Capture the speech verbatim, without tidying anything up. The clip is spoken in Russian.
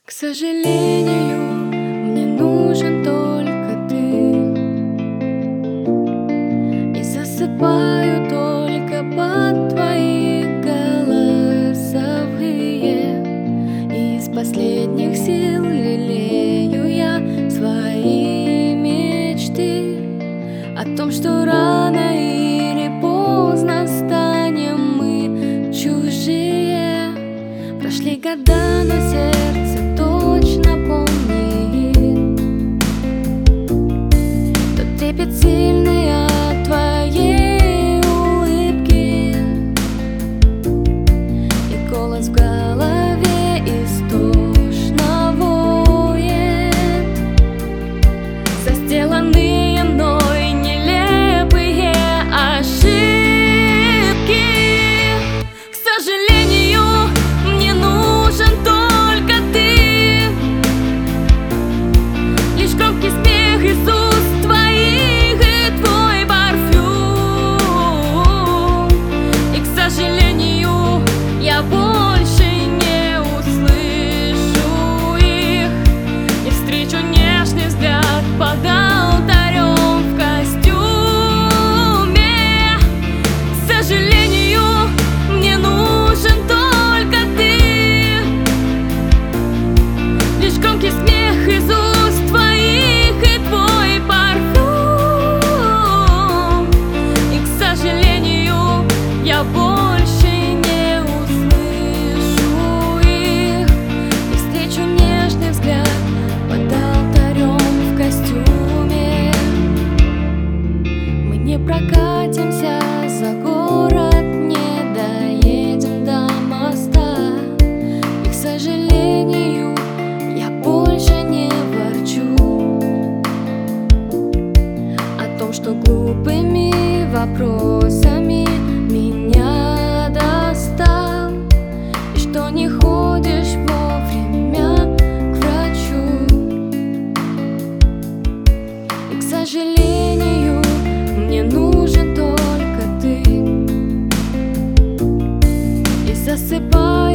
К сожалению, мне нужен только ты, и засыпаю только под твои голосовые. И из последних сил лелею я свои мечты о том, что рано или поздно станем мы чужие. Прошли года, но сердце точно помнит тот трепет сильный от твоей улыбки, и голос в голове истошно воет за сделанные мной нелепые ошибки. К сожалению, мне нужен только ты, лишь громкий смех из уст твоих и твой парфюм. И, к сожалению, я больше не услышу их, не встречу нежный взгляд под алтарем в костюме. К сожалению, мне нужен только ты, лишь громкий смех из уст твоих и твой парфюм. И, к сожалению, я больше не услышу их, не встречу нежный взгляд под алтарем в костюме. Мы не прокатимся за город, не доедем до моста. И, к сожалению, я больше не ворчу о том, что глупыми вопросами меня достал, и что не ходишь вовремя к врачу. И, к сожалению, мне нужен только ты, и засыпаю